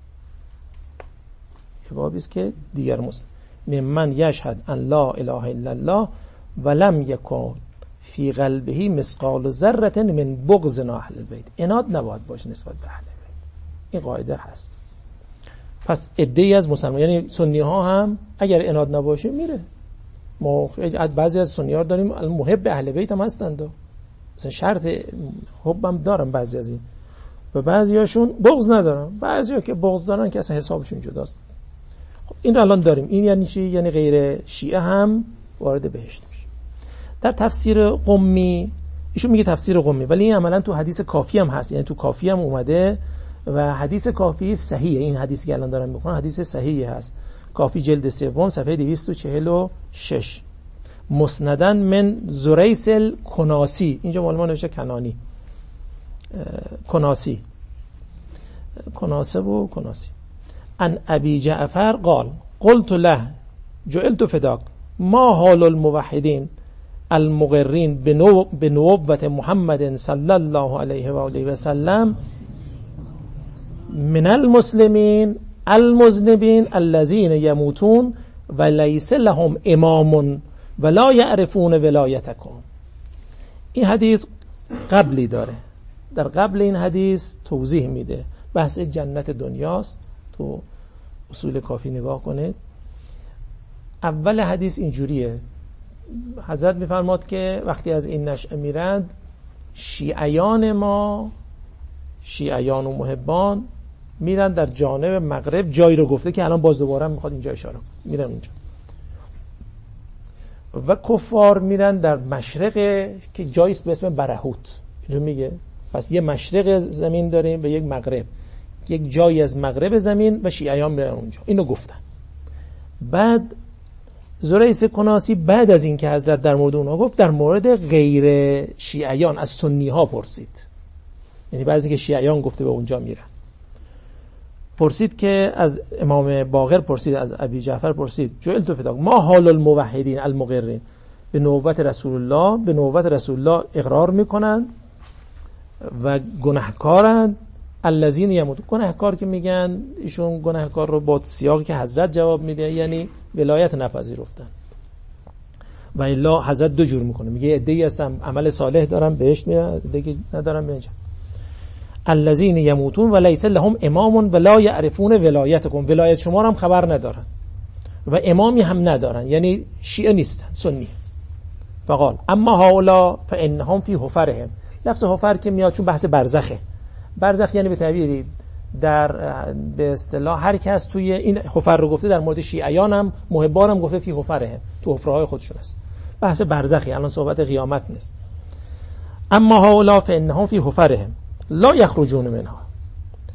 یه بابی است که دیگر مسلم ممن یشهد ان لا اله الا الله ولم یکن فی قلبه مثقال ذره من بغض اهل البیت. عناد نباید باشه نسبت به اهل بیت، این قاعده هست. پس عده‌ای از مسلمان، یعنی سنی ها هم اگر عناد نباشه میره. ما بعضی از سنی ها داریم محب اهل بیت هم هستند، مثلا شرط حبم دارن بعضی از این، و بعضی هاشون بغض ندارن، بعضی ها که بغض دارن که اصلا حسابشون جداست. خب این رو الان داریم. این یعنی چی؟ یعنی غیر شیعه هم وارد بهشت میشه. در تفسیر قمی ایشون میگه تفسیر قمی، ولی این عملا تو حدیث کافی هم هست، یعنی تو کافی هم اومده و حدیث کافی صحیحه. این حدیثی که الان دارم میخونم حدیث صحیحی هست، کافی جلد سوم صفحه دویست و چهل و شش، مسندن من زریس الکناسی، اینجا مال ما نوشته کنانی، کناسی، کناسه و کناسی، ان ابی جعفر قال قلت له جعلت فداک ما حال الموحدین المقرین بنبوت محمد صلی الله علیه و آله و سلم من المسلمین المذنبین الذین یموتون و لیس لهم امام ولا یعرفون ولایتکم. این حدیث قبلی داره، در قبل این حدیث توضیح میده، بحث جنت دنیاست، تو اصول کافی نگاه کنید. اول حدیث اینجوریه، حضرت میفرماد که وقتی از این نشأه میرند شیعیان ما، شیعیان و محبان میرن در جانب مغرب، جایی رو گفته که الان باز دوباره میخواد اینجا اشاره کنه، میرن اونجا، و کفار میرن در مشرق که جاییست به اسم برهوت، اینجا میگه. پس یه مشرق زمین داریم و یک مغرب، یک جایی از مغرب زمین و شیعیان میرن اونجا، اینو گفتن. بعد زریس کناسی بعد از این که حضرت در مورد اونها گفت، در مورد غیر شیعیان از سنی ها پرسید، یعنی بعضی که شیعیان گفته به اونجا میرن، پرسید که از امام باقر پرسید، از ابی جعفر پرسید جعلت فداک ما حال الموحدین المقرین به نوبت رسول الله، به نوبت رسول الله اقرار میکنند و گناهکارند، الذین یموتون، گناهکار که میگن ایشون گناهکار رو با سیاقی که حضرت جواب میده یعنی ولایت نپذیرفتن، و الا حضرت دو جور میکنه، میگه عده‌ای هستن عمل صالح دارن بهشت میرن، عده‌ای ندارن بهشت. الذین یموتون و لیس لهم امام ولا یعرفون ولایتکم، ولایت شما رو هم خبر ندارن و امامی هم ندارن، یعنی شیعه نیستن، سنی. فقال اما هؤلاء فانهم فی حفرهم، لفظ حفر که میاد چون بحث برزخه، برزخ یعنی به تعبیری در به اصطلاح هر کس توی این حفر رو گفته، در مورد شیعیان هم محبان هم گفته فی حفرهم، تو حفره‌های خودشون است، بحث برزخی، الان صحبت قیامت نیست. اما هؤلاء فانهم فی حفرهم لا یخرجون منها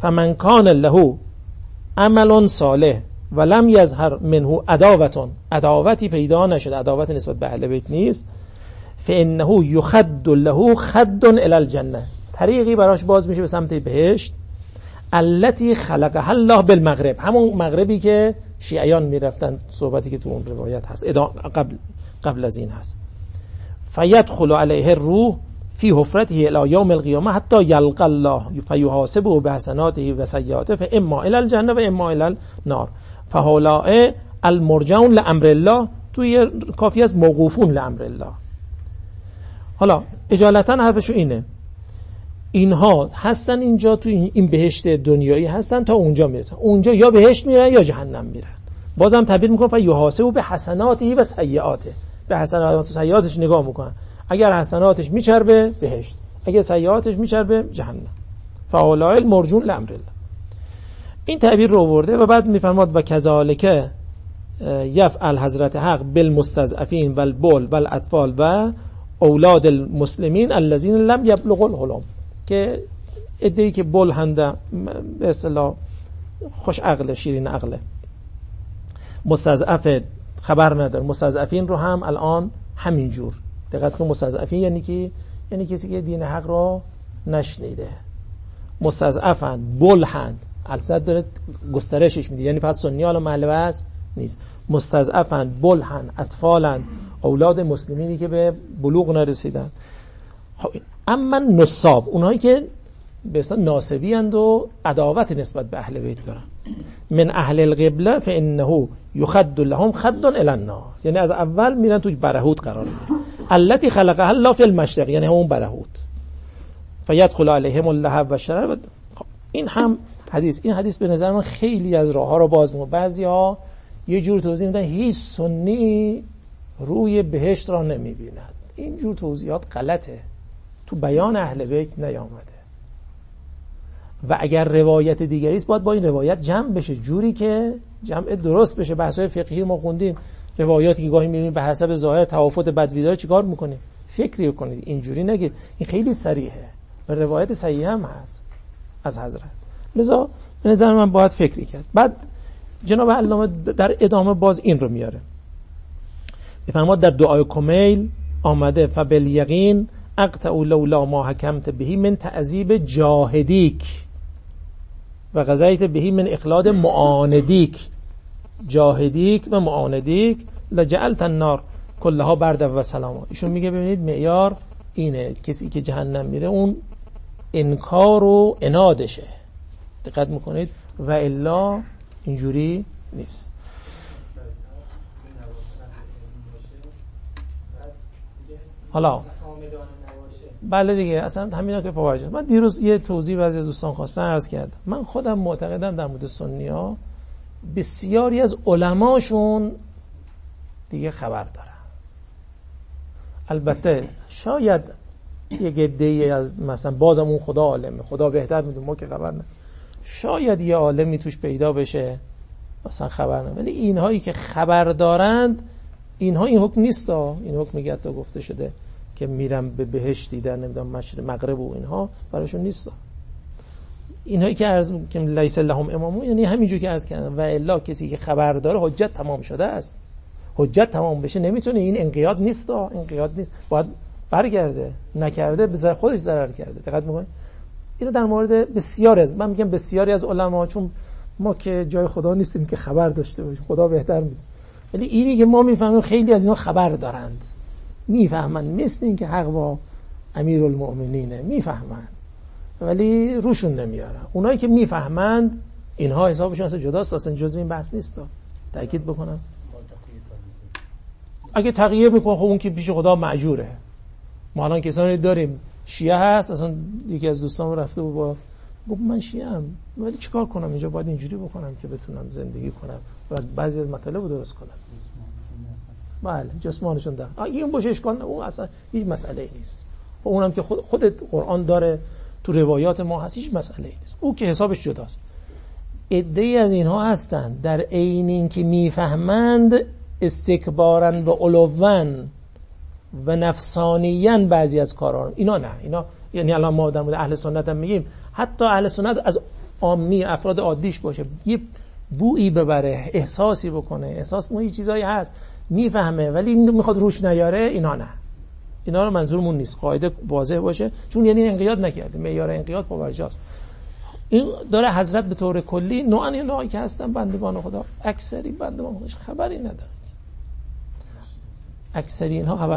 فمن کان له عمل صالح ولم یظهر منه عداوة، عداوتی پیدا نشد، عداوت نسبت به اهل بیت نیست، فانه یخد له خد الی الجنه، طریقی براش باز میشه به سمت بهشت. التی خلقها الله بالمغرب، همون مغربی که شیعیان میرفتن، صحبتی که تو اون روایت هست قبل قبل از این هست. فیدخل علیه الروح فی حفرته الی یوم القیامه حتی یلقى الله فیحاسبه بحسناته و سیئاته فاما الی الجنه و اما الی النار فهؤلاء المرجون لامر الله، توی کافی از موقوفون لامر الله. حالا اجالتا حرفشو اینه، اینها هستن اینجا تو این بهشت دنیایی هستن تا اونجا میرسن، اونجا یا بهشت میرن یا جهنم میرن. بازم تعبیر میکنن فیحاسبه به حسناته و سیئاته، به حسنات و سیئاتش نگاه میکنن، اگر حسناتش میچربه بهشت، اگر سیئاتش میچربه جهنم. فاولای المرجون لامر الله، این تعبیر رو آورده و بعد میفرماد و کذالک یفعل حضرت حق بالمستضعفین و البول و الاطفال و اولاد المسلمین الذین لم یبلغوا الحلم، که ادعی که بول هنده به اصطلاح خوش عقل شیرین عقله، مستضعف خبر نداره، مستضعفین رو هم الان همین جور دقت کن، مستضعفین یعنی که یعنی کسی که دین حق رو نشنیده، مستضعفن بلهند البته داره گسترشش میده، یعنی فقط سنی حالا محل بس نیست، مستضعفن بلهن اطفالن اولاد مسلمینی که به بلوغ نرسیدن. خب اما نصاب، اونهایی که به اصطلاح ناسبی اند و عداوت نسبت به اهل بیت دارن، من اهل القبله فانه یخد لهم خد الی النار، یعنی از اول میرن توی برهوت قرار میگیرن. التی خلقها الله فی المشرق، یعنی همون برهوت. فیدخل علیهم اللهب و الشرر. خب این هم حدیث، این حدیث به نظر من خیلی از راهها رو باز می‌کنه. بعضیا یه جور توضیح میدن هیچ سنی روی بهشت را نمی‌بیند، این جور توضیحات غلطه، تو بیان اهل بیت نیامده. و اگر روایت دیگری است باید با این روایت جمع بشه، جوری که جمع درست بشه. بحث‌های فقهی ما خوندیم، روایاتی که گاهی می‌بینیم به حسب ظاهر تفاوت بدوی داره چیکار می‌کنیم؟ فکری کنید، اینجوری نگید. این خیلی صریحه و روایت صحیح هم هست از حضرت، لذا به نظر من باید فکری کرد. بعد جناب علامه در ادامه باز این رو میاره، میفرماد در دعای کمیل آمده فبالیقین اقطع لولا ما حکمت بهی من تعذیب جاهدیک و غزیت بهی من اخلاد معاندیک، جاهدیک و معاندیک لجعلت النار کلها برد و سلاما. ایشون میگه ببینید معیار اینه، کسی که جهنم میره اون انکار و عنادشه، دقت میکنید، و الا اینجوری نیست. حالا بله دیگه، اصلا همینا که فواجه. من دیروز یه توضیح بعضی از دوستان خواستن عرض کردم. من خودم معتقدم در مورد سنی ها بسیاری از علماشون دیگه خبر دارن. البته شاید یه گده‌ای از مثلا بازم اون خدا عالمه، خدا بهتر میدونه، ما که خبر نه، شاید یه عالمی توش پیدا بشه مثلا خبر نه، ولی اینهایی که خبر دارند اینها این حکم نیست ها. این حکم میگه تا گفته شده که میرم به بهشت دیدن نمیدونم مشرق مغرب و اینها براشون نیست. اینهایی که عرض که لیس لهم امام، یعنی همینجوری که عرض کردم، و الا کسی که خبر داره حجت تمام شده است. حجت تمام بشه نمیتونه، این انقیاد نیست ها، انقیاد نیست، باید برگرده، نکرده به ضرر خودش ضرر کرده. دقت میکنید اینو در مورد بسیاری از، من میگم بسیاری از علما، چون ما که جای خدا نیستیم که خبر داشته باشیم، خدا بهتر میدونه، ولی اینی که ما میفهمیم خیلی از اینا خبر دارند، میفهمن، مثل این که حق با امیرالمؤمنینه، میفهمن ولی روشون نمیارن. اونایی که میفهمند اینها حسابشون اصلا جداست، اصلا جزء این بحث نیست. تاکید بکنم اگه تقیه میکنه خب اون که پیش خدا معجوره. ما الان کسانی داریم شیعه هست، اصلا یکی از دوستان رفته و با گفت من شیعه ام ولی چیکار کنم اینجا باید اینجوری بکنم که بتونم زندگی کنم و بعضی از مطالب رو درست کنم. بله جسمانشون داره، این باشه اشکال نه، اون اصلا هیچ مسئله ای نیست. خب اونم که خود خود قرآن داره، تو روایات ما هست، هیچ مسئله ای نیست، او که حسابش جداست. عده‌ای از اینها هستن در عین اینکه میفهمند استکبارن و علوان و نفسانیان بعضی از کارا، اینا نه، اینا یعنی الان ما در مورد اهل سنت هم میگیم، حتی اهل سنت از عامی افراد عادیش باشه، یه بویی ببره، احساسی بکنه، احساس اون چیزایی هست میفهمه ولی میخواد روش نیاره، اینا نه، اینا رو منظورمون نیست. قاعده واضح باشه، چون یعنی انقیاد نکرده، معیار انقیاد پاورجاست. این داره حضرت به طور کلی نوعا این نوعی که هستن بندگان خدا، اکثری بندگان خودش خبری ندارن، اکثری اینها خبر.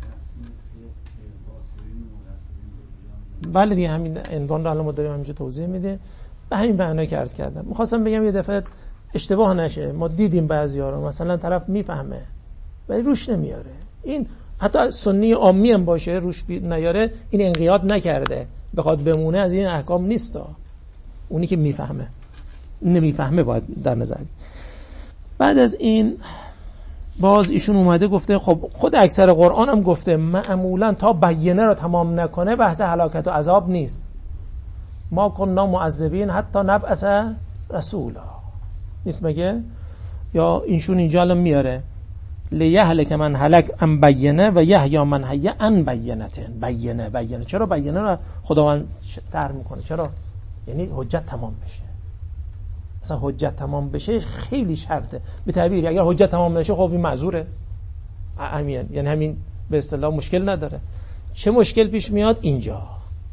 بله دیگه همین عنوان رو الان ما داریم همینجا توضیح میده به همین معنی که عرض کردم. می‌خواستم بگم یه دفعه اشتباه نشه، ما دیدیم بعضی‌ها رو مثلا طرف میفهمه ولی روش نمیاره، این حتی سنی عامی هم باشه روش نیاره، این انقیاد نکرده بخواد بمونه، از این احکام نیستا. اونی که میفهمه نمیفهمه باید در نظر. بعد از این باز ایشون اومده گفته خب خود اکثر قرآن هم گفته معمولا تا بیانه رو تمام نکنه بحث هلاکت و عذاب نیست. ما کنا معذبین حتی نبعث رسولا نیست مگه؟ یا اینشون اینجا الان میاره لیهلک من هلک ان بیانه و یحیی من حی ان بیانتن. بیانه بیانه چرا بیانه رو خداوند طرح میکنه؟ چرا؟ یعنی حجت تمام بشه. مثلا حجت تمام بشه خیلی شرطه. به تعبیری اگر حجت تمام نشه خب این معذوره، همین یعنی همین به اصطلاح مشکل نداره. چه مشکل پیش میاد؟ اینجا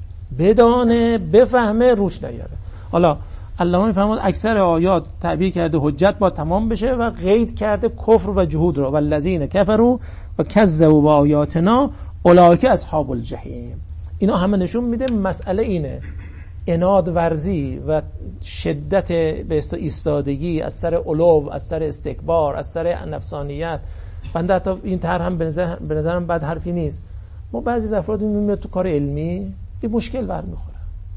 بدانه بفهمه روش نیاره. حالا الله میفهمد اکثر آیات تعبیر کرده حجت با تمام بشه و قید کرده کفر و جهود رو، والذین کفروا و کذبوا بآیاتنا اولئک اصحاب الجحیم. اینا همه نشون میده مسئله اینه، عناد ورزی و شدت به ایستادگی از سر علو، از سر استکبار، از سر نفسانیت. بنده حتی این طرح هم به نظرم بد حرفی نیست. ما بعضی افراد میاد تو کار علمی به مشکل برمیخوره.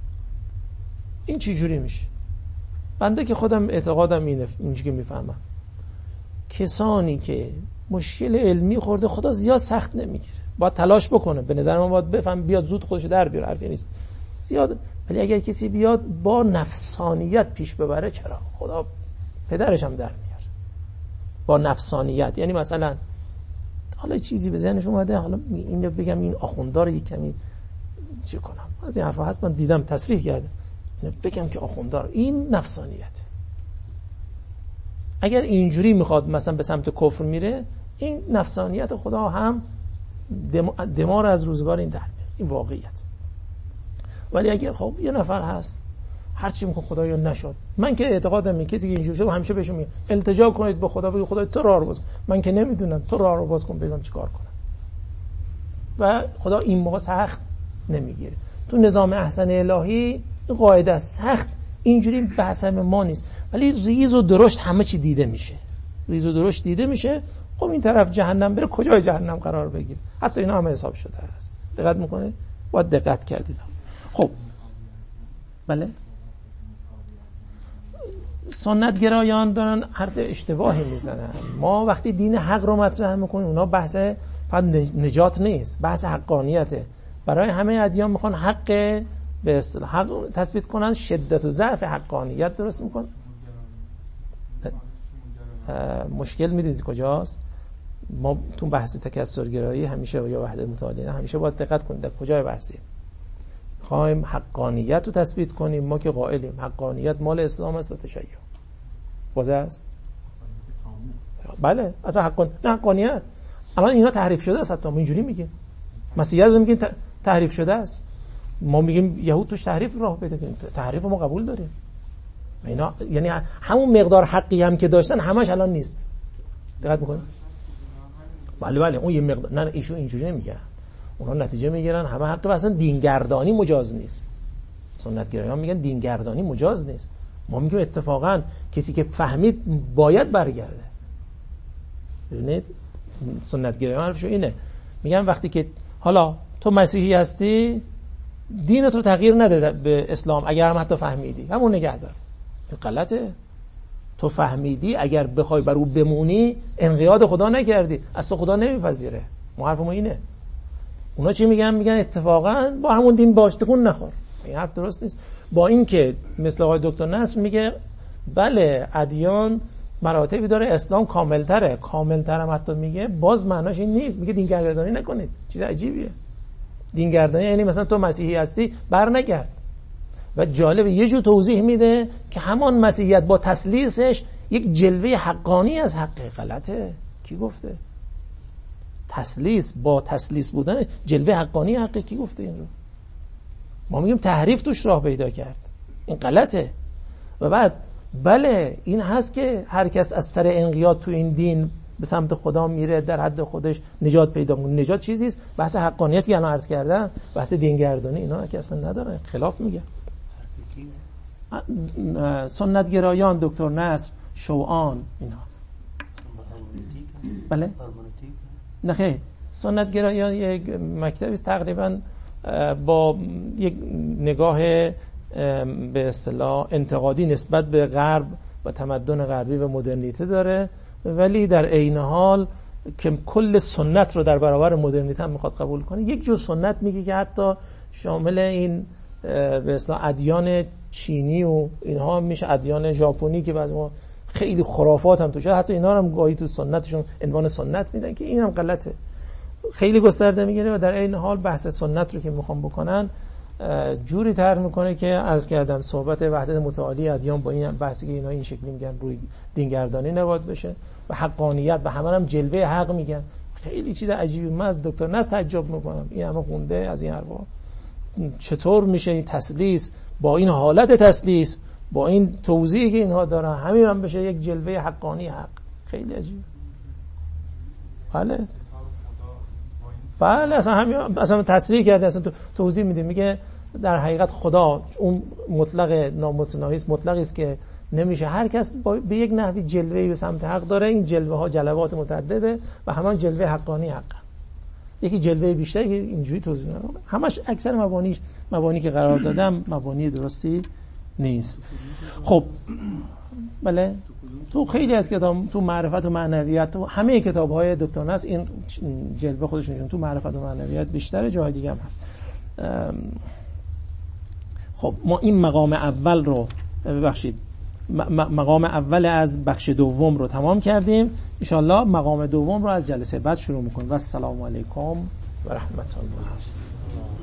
این چی جوری میشه؟ بنده که خودم اعتقادم اینه، اینجوری که میفهمم کسانی که مشکل علمی خورده خدا زیاد سخت نمیگیره، باید تلاش بکنه، به نظر من باید بفهم بیاد زود خودش در بیاره، حرفی نیست زیاد. ولی اگر کسی بیاد با نفسانیت پیش ببره، چرا؟ خدا پدرش هم در میاره با نفسانیت. یعنی مثلا حالا چیزی به ذهنش اومده، حالا اینو بگم این آخوندار یک کمی چی کنم، از این حرفا هست من دیدم تصریح کرده، اینو بگم که آخوندار، این نفسانیت. اگر اینجوری میخواد مثلا به سمت کفر میره، این نفسانیت خدا هم دمار از روزگار این در میاره، این واقعیت. ولی اگر خب یه نفر هست هرچی میکنه خدایا نشد، من که اعتقادم اینه کسی که اینجوری شده همیشه بهشون میگم التجا کنید به خدا، بگید خدا تو راه رو باز کن، من که نمیدونم، تو راه رو باز کن ببینم چیکار کنم. و خدا این موقع سخت نمیگیره. تو نظام احسن الهی این قاعده سخت اینجوری بحث ما نیست، ولی ریز و درشت همه چی دیده میشه، ریز و درشت دیده میشه. خب این طرف جهنم بره، کجای جهنم قرار بگیره؟ حتی اینا هم حساب شده است. دقت میکنه؟ باید دقت کردید. خب بله، سنت گرایان دارن حرف اشتباهی میزنن. ما وقتی دین حق رو مطرح میکنیم، اونا بحث فقط نجات نیست، بحث حقانیته. برای همه ادیان میخوان حق به اصطلاح حق تثبیت کنن، شدت و ضعف حقانیت درست میکنن. مشکل میدونید کجاست؟ ما تو بحث تکثرگرایی همیشه یا وحدت متعالیه همیشه باید دقت کنید در کجای بحثی خواهیم حقانیت رو تثبیت کنیم. ما که قائلیم حقانیت مال اسلام است و تشیع واضح است. بله اصلا حقان... نه حقانیت اما اینا تحریف شده است. حتی ما اینجوری میگیم مسیحیت رو میگیم تحریف شده است، ما میگیم یهود توش تحریف راه پیدا کنیم، تحریف ما قبول داریم. اینا یعنی همون مقدار حقی هم که داشتن همش الان نیست. دقت میکنید؟ بله بله اون یه مقدار، نه ایشون اینجوری نمیگن، اونا نتیجه میگیرن همه حق. اصلا دینگردانی مجاز نیست. سنتگرایان میگن دینگردانی مجاز نیست. ما میگیم اتفاقا کسی که فهمید باید برگرده. ببینید سنتگرایان حرفشو اینه، میگن وقتی که حالا تو مسیحی هستی دینت رو تغییر نده به اسلام، اگر هم حتی فهمیدی همون نگه دار. این غلطه. تو فهمیدی اگر بخوای بر او بمونی انقیاد خدا نکردی، از تو خدا نمیپذیره. ما حرف ما اینه. اونا چی میگن؟ میگن اتفاقا با همون دین باش تکون نخور. این حرف درست نیست. با این که مثل آقای دکتر نصر میگه بله ادیان مراتبی داره، اسلام کاملتره، کاملتر هم حتی میگه، باز معناش این نیست. میگه دینگردانی نکنید. چیز عجیبیه. دینگردانی یعنی مثلا تو مسیحی هستی بر نگرد، و جالب یه جور توضیح میده که همان مسیحیت با تسلیسش یک جلوه حقانی از حق. غلطه. کی گفته؟ تسلیس با تسلیس بودن جلوه حقانی حقه. کی گفته این رو؟ ما میگیم تحریف توش راه پیدا کرد. این غلطه. و بعد بله این هست که هر کس از سر انقیاد تو این دین به سمت خدا میره، در حد خودش نجات پیدا کنه. نجات چیزیست. بحث حقانیتی الان عرض کردم، بحث دینگردانی اینا که اصلا نداره، خلاف میگه. سنت گرایان، دکتر نصر، شوعان، اینا. بله؟ نه خیر، سنت گرایان یک مکتبی است تقریبا با یک نگاه به اصطلاح انتقادی نسبت به غرب و تمدن غربی و مدرنیته داره، ولی در عین حال که کل سنت رو در برابر مدرنیته هم میخواد قبول کنه. یک جور سنت میگه که حتی شامل این به اصطلاح ادیان چینی و اینها هم میشه، ادیان ژاپنی که بعضی ما خیلی خرافات هم توشه، حتی اینا هم گاهی تو سنتشون عنوان سنت میدن که این هم غلطه. خیلی گسترده میگیره و در عین حال بحث سنت رو که میخوام بکنن جوری طرح میکنه که از کردم صحبت وحدت متعالی ادیان با این بحثی که اینا این شکلی میگن روی دینگردانی نباید بشه و حقانیت و همه هم جلوه حق میگن. خیلی چیز عجیبی. من از دکتر نصر تعجب میکنم، این همه خونده از این حرفا، چطور میشه این تسلیس با این حالت تسلیس با این توضیحی که اینها دارن همین هم بشه یک جلوه حقانی حق. خیلی عجیبه. بله بله اصلا همین اصلا تصریح کرده، اصلا تو توضیح میده، میگه در حقیقت خدا اون مطلق نامتناهی است، مطلقی است که نمیشه، هر کس به یک نحوی جلوه‌ای به سمت حق داره. این جلوه ها جلوات متعدده و همان جلوه حقانی حق. یکی جلوه بیشتری که اینجوری توضیح میدم، همش اکثر مبانیش مبانی که قرار دادم مبانی درستی نیست. خب بله تو خیلی از کتاب، تو معرفت و معنویت، تو همه کتاب‌های دکتر نصر این جلوه خودشون تو معرفت و معنویت بیشتره، جای دیگه هم هست. خب ما این مقام اول رو ببخشید مقام اول از بخش دوم رو تمام کردیم. ان شاءالله مقام دوم رو از جلسه بعد شروع می‌کنیم. و السلام علیکم و رحمت الله.